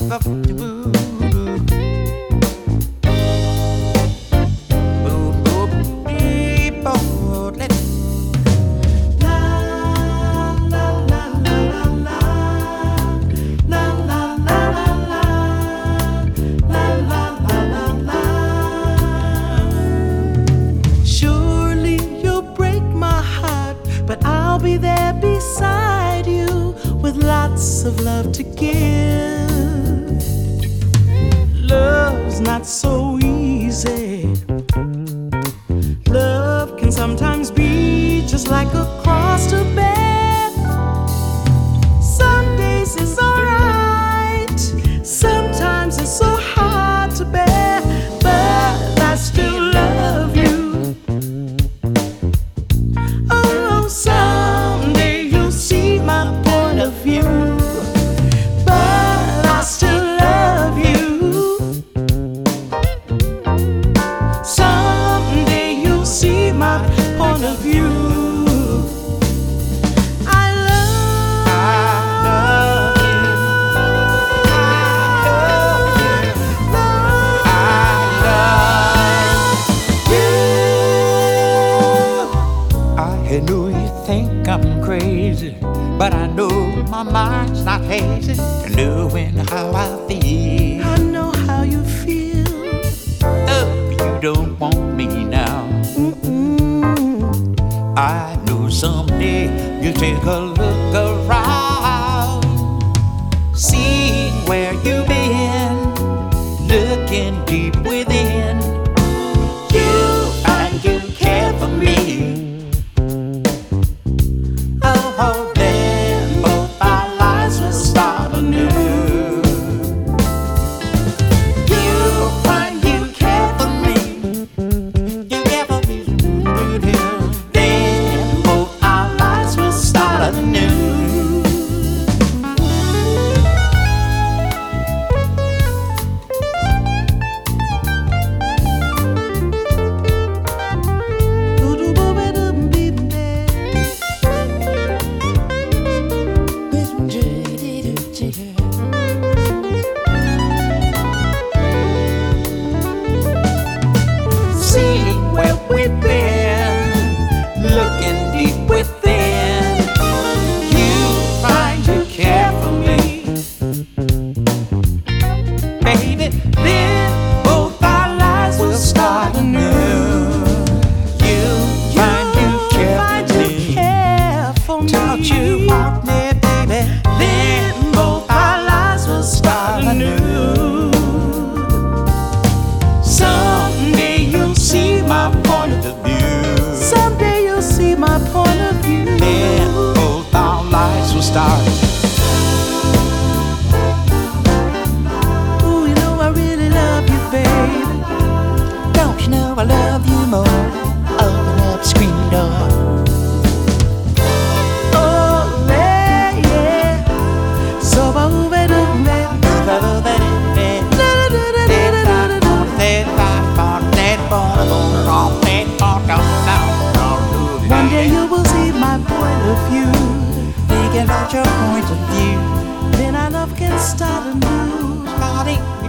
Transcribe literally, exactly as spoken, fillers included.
Be there beside you with lots of love to give. Love's not so easy. Love can sometimes be just like a cross to bear. Some days it's alright, sometimes it's so hard to bear, but I still love you. Oh, someday you'll see my point of view, but I still love you. Someday you'll see my point of view. I love, I love you. I love you. I know you think I'm crazy, but I know my mind's not hazy. Knowing how I feel, I know how you feel. oh, you don't want me now. Mm-mm. I know someday you'll take a look around, see where you've been, looking deep within. You find you care for me. Oh, then both our lives will start anew. You find you care for me. You care for me. Then both our lives will start anew. Seeing where we've been, looking deep within, you find you care for me, baby. Then both our lives will start anew. You find you care for me, care for me. don't you want me, baby? Then both our lives will start anew. Someday you'll see my point of view. Someday you'll see my point of view. Then both our lives will start. Ooh, you know I really love you, babe. Don't you know I love you more? Open up the screen door. Oh, yeah, yeah. So I move it up, one day you will see my point of view. Thinking about your point of view. Then our love can start anew. Starting